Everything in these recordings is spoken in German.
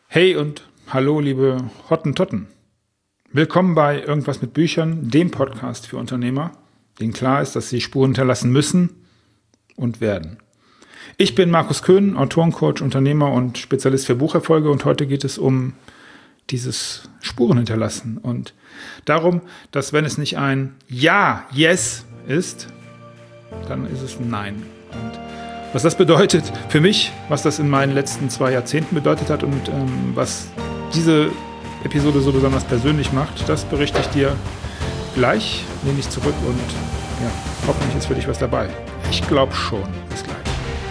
Hey und hallo, liebe Hottentotten. Willkommen bei Irgendwas mit Büchern, dem Podcast für Unternehmer, denen klar ist, dass sie Spuren hinterlassen müssen und werden. Ich bin Markus Köhn, Autorencoach, Unternehmer und Spezialist für Bucherfolge, und heute geht es um dieses Spuren hinterlassen und darum, dass wenn es nicht ein Ja, Yes ist, dann ist es ein Nein. Und was das bedeutet für mich, was das in meinen letzten 2 Jahrzehnten bedeutet hat und was diese Episode so besonders persönlich macht, das berichte ich dir gleich. Lehne ich zurück und ja, hoffentlich ist für dich was dabei. Ich glaube schon. Bis gleich.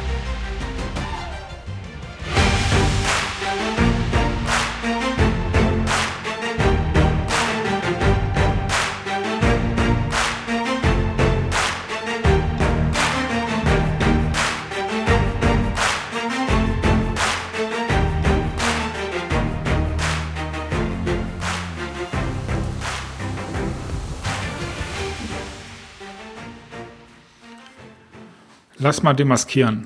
Lass mal demaskieren.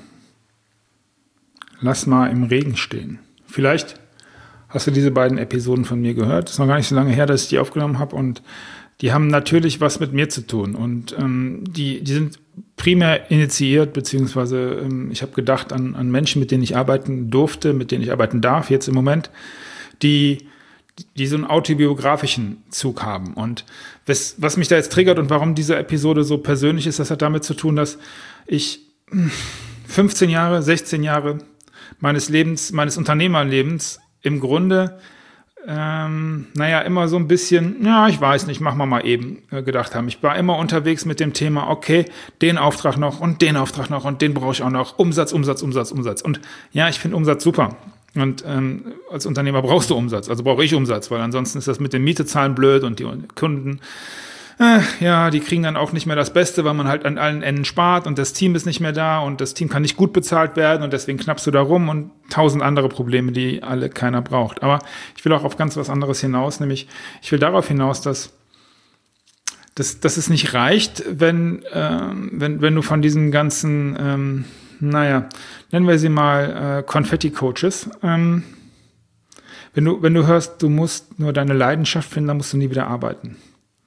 Lass mal im Regen stehen. Vielleicht hast du diese beiden Episoden von mir gehört. Es ist noch gar nicht so lange her, dass ich die aufgenommen habe, und die haben natürlich was mit mir zu tun. Und die sind primär initiiert, beziehungsweise ich habe gedacht an Menschen, mit denen ich arbeiten durfte, mit denen ich arbeiten darf jetzt im Moment, die so einen autobiografischen Zug haben. Und was mich da jetzt triggert und warum diese Episode so persönlich ist, das hat damit zu tun, dass ich 15 Jahre, 16 Jahre meines Unternehmerlebens im Grunde, immer so ein bisschen, ja, ich weiß nicht, machen wir mal eben, gedacht haben. Ich war immer unterwegs mit dem Thema, okay, den Auftrag noch und den Auftrag noch und den brauche ich auch noch. Umsatz. Und ja, ich finde Umsatz super. Und als Unternehmer brauchst du Umsatz, also brauche ich Umsatz, weil ansonsten ist das mit den Mietezahlen blöd und die Kunden, die kriegen dann auch nicht mehr das Beste, weil man halt an allen Enden spart und das Team ist nicht mehr da und das Team kann nicht gut bezahlt werden und deswegen knappst du da rum und 1000 andere Probleme, die alle keiner braucht. Aber ich will auch auf ganz was anderes hinaus, nämlich ich will darauf hinaus, dass es nicht reicht, wenn du von diesen ganzen, nennen wir sie mal Konfetti-Coaches, wenn du hörst, du musst nur deine Leidenschaft finden, dann musst du nie wieder arbeiten.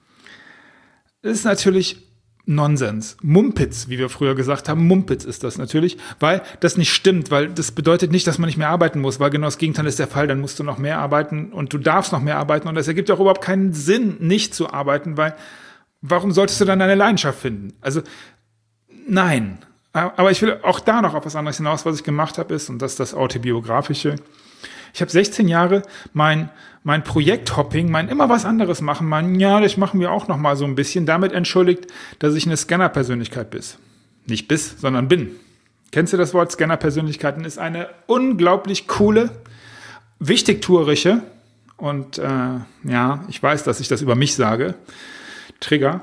Das ist natürlich Nonsens. Mumpitz, wie wir früher gesagt haben. Mumpitz ist das natürlich, weil das nicht stimmt, weil das bedeutet nicht, dass man nicht mehr arbeiten muss, weil genau das Gegenteil ist der Fall. Dann musst du noch mehr arbeiten und du darfst noch mehr arbeiten, und das ergibt auch überhaupt keinen Sinn, nicht zu arbeiten, weil warum solltest du dann deine Leidenschaft finden? Also nein. Aber ich will auch da noch auf was anderes hinaus. Was ich gemacht habe ist, und das ist das Autobiografische, ich habe 16 Jahre mein Projekthopping, mein immer was anderes machen, das machen wir auch noch mal so ein bisschen, damit entschuldigt, dass ich eine Scanner-Persönlichkeit sondern bin. Kennst du das Wort Scanner-Persönlichkeiten? Ist eine unglaublich coole, wichtigtuerische und ich weiß, dass ich das über mich sage, Trigger,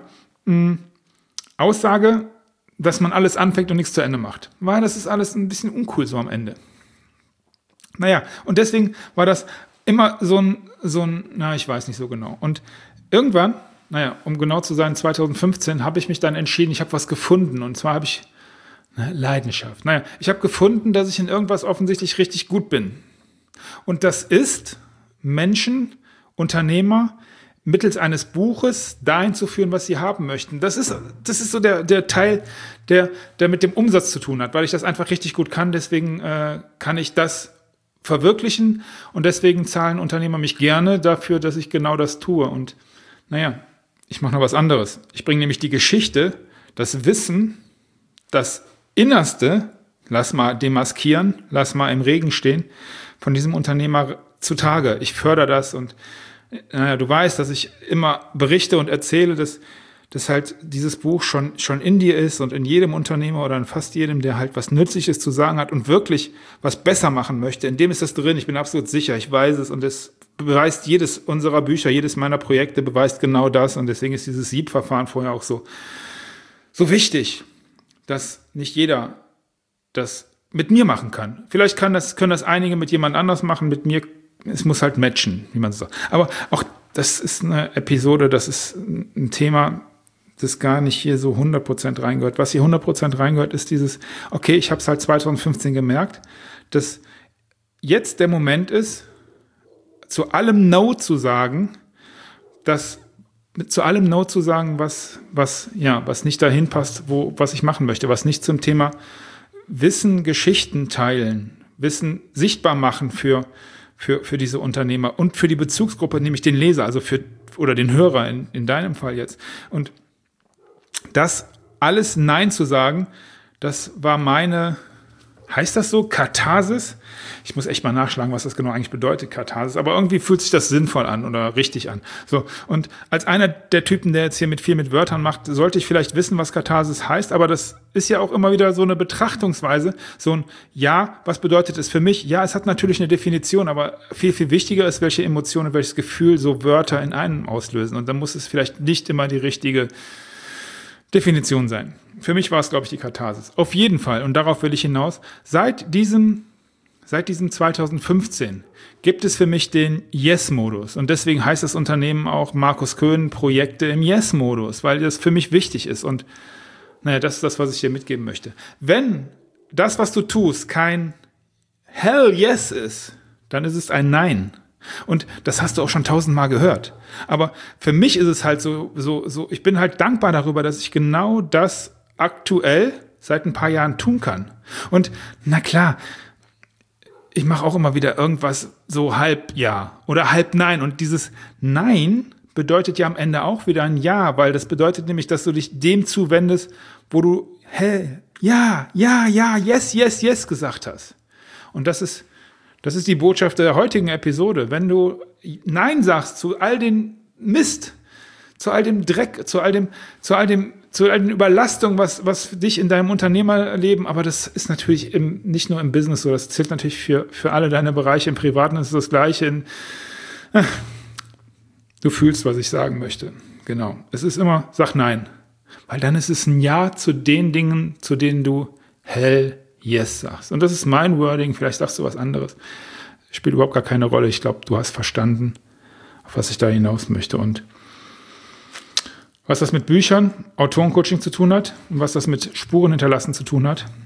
Aussage, dass man alles anfängt und nichts zu Ende macht. Weil das ist alles ein bisschen uncool so am Ende. Und deswegen war das immer so ein, ich weiß nicht so genau. Und irgendwann, um genau zu sein, 2015, habe ich mich dann entschieden, ich habe was gefunden. Und zwar habe ich Leidenschaft. Ich habe gefunden, dass ich in irgendwas offensichtlich richtig gut bin. Und das ist, Menschen, Unternehmer, mittels eines Buches dahin zu führen, was sie haben möchten. Das ist so der Teil, der mit dem Umsatz zu tun hat, weil ich das einfach richtig gut kann. Deswegen kann ich das verwirklichen, und deswegen zahlen Unternehmer mich gerne dafür, dass ich genau das tue. Und ich mache noch was anderes. Ich bringe nämlich die Geschichte, das Wissen, das Innerste, lass mal demaskieren, lass mal im Regen stehen, von diesem Unternehmer zutage. Ich fördere das, und du weißt, dass ich immer berichte und erzähle, dass halt dieses Buch schon in dir ist und in jedem Unternehmer oder in fast jedem, der halt was Nützliches zu sagen hat und wirklich was besser machen möchte. In dem ist das drin. Ich bin absolut sicher. Ich weiß es, und es beweist jedes unserer Bücher, jedes meiner Projekte beweist genau das, und deswegen ist dieses Siebverfahren vorher auch so wichtig, dass nicht jeder das mit mir machen kann. Vielleicht können das einige mit jemand anders machen, mit mir. Es muss halt matchen, wie man so sagt. Aber auch das ist eine Episode, das ist ein Thema, das gar nicht hier so 100% reingehört. Was hier 100% reingehört, ist dieses, okay, ich habe es halt 2015 gemerkt, dass jetzt der Moment ist, zu allem No zu sagen, was nicht dahin passt, was ich machen möchte, was nicht zum Thema Wissen, Geschichten teilen, Wissen sichtbar machen für diese Unternehmer und für die Bezugsgruppe, nämlich den Leser, also oder den Hörer in deinem Fall jetzt. Und das alles Nein zu sagen, das war heißt das so, Katharsis? Ich muss echt mal nachschlagen, was das genau eigentlich bedeutet, Katharsis. Aber irgendwie fühlt sich das sinnvoll an oder richtig an. So, und als einer der Typen, der jetzt hier viel mit Wörtern macht, sollte ich vielleicht wissen, was Katharsis heißt. Aber das ist ja auch immer wieder so eine Betrachtungsweise. So ein Ja, was bedeutet es für mich? Ja, es hat natürlich eine Definition, aber viel, viel wichtiger ist, welche Emotionen, welches Gefühl so Wörter in einem auslösen. Und dann muss es vielleicht nicht immer die richtige Definition sein. Für mich war es, glaube ich, die Katharsis. Auf jeden Fall, und darauf will ich hinaus, seit diesem 2015 gibt es für mich den Yes-Modus. Und deswegen heißt das Unternehmen auch Markus Köhn Projekte im Yes-Modus, weil das für mich wichtig ist. Und das ist das, was ich dir mitgeben möchte. Wenn das, was du tust, kein Hell Yes ist, dann ist es ein Nein. Und das hast du auch schon 1000-mal gehört. Aber für mich ist es halt so, ich bin halt dankbar darüber, dass ich genau das aktuell seit ein paar Jahren tun kann. Und na klar, ich mache auch immer wieder irgendwas so halb Ja oder halb Nein. Und dieses Nein bedeutet ja am Ende auch wieder ein Ja, weil das bedeutet nämlich, dass du dich dem zuwendest, wo du ja, yes gesagt hast. Und das ist die Botschaft der heutigen Episode. Wenn du Nein sagst zu all den Mist, zu all dem Dreck, zu all den Überlastungen, was dich in deinem Unternehmerleben, aber das ist natürlich nicht nur im Business so, das zählt natürlich für alle deine Bereiche. Im Privaten ist es das Gleiche. Du fühlst, was ich sagen möchte. Genau. Es ist immer, sag Nein. Weil dann ist es ein Ja zu den Dingen, zu denen du Hell Yes sagst. Und das ist mein Wording, vielleicht sagst du was anderes. Spielt überhaupt gar keine Rolle. Ich glaube, du hast verstanden, auf was ich da hinaus möchte. Und was das mit Büchern, Autorencoaching zu tun hat und was das mit Spuren hinterlassen zu tun hat.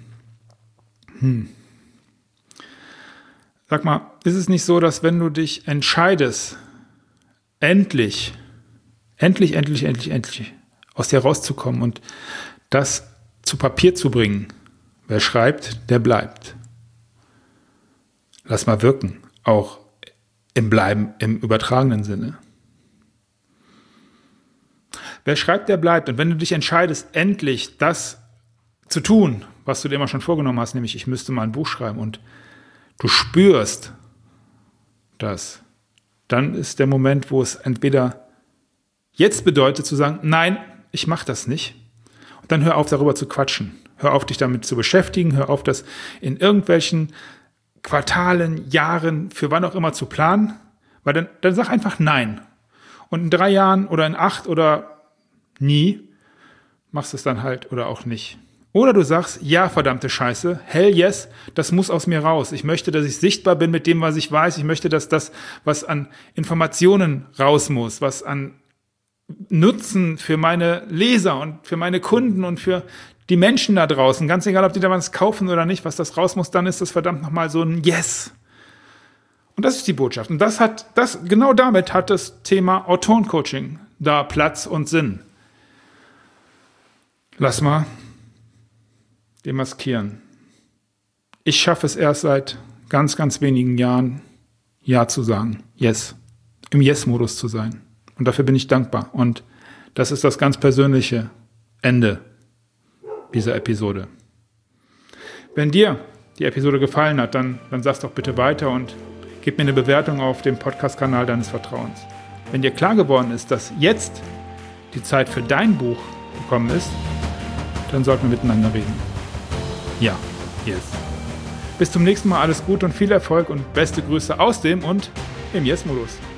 Sag mal, ist es nicht so, dass wenn du dich entscheidest, endlich aus dir rauszukommen und das zu Papier zu bringen, wer schreibt, der bleibt. Lass mal wirken, auch im Bleiben, im übertragenen Sinne. Wer schreibt, der bleibt. Und wenn du dich entscheidest, endlich das zu tun, was du dir immer schon vorgenommen hast, nämlich ich müsste mal ein Buch schreiben und du spürst das, dann ist der Moment, wo es entweder jetzt bedeutet zu sagen, nein, ich mache das nicht. Und dann hör auf, darüber zu quatschen. Hör auf, dich damit zu beschäftigen. Hör auf, das in irgendwelchen Quartalen, Jahren, für wann auch immer zu planen. Weil dann sag einfach nein. Und in 3 Jahren oder in 8 oder nie machst du es dann halt oder auch nicht. Oder du sagst, ja, verdammte Scheiße, hell yes, das muss aus mir raus. Ich möchte, dass ich sichtbar bin mit dem, was ich weiß. Ich möchte, dass das, was an Informationen raus muss, was an Nutzen für meine Leser und für meine Kunden und für die Menschen da draußen, ganz egal, ob die da was kaufen oder nicht, was das raus muss, dann ist das verdammt nochmal so ein Yes. Und das ist die Botschaft. Und genau damit hat das Thema Autorencoaching da Platz und Sinn. Lass mal demaskieren. Ich schaffe es erst seit ganz, ganz wenigen Jahren, Ja zu sagen. Yes. Im Yes-Modus zu sein. Und dafür bin ich dankbar. Und das ist das ganz persönliche Ende dieser Episode. Wenn dir die Episode gefallen hat, dann sag's doch bitte weiter und gib mir eine Bewertung auf dem Podcast-Kanal deines Vertrauens. Wenn dir klar geworden ist, dass jetzt die Zeit für dein Buch gekommen ist, dann sollten wir miteinander reden. Ja, yes. Bis zum nächsten Mal, alles Gute und viel Erfolg und beste Grüße aus dem und im Yes-Modus.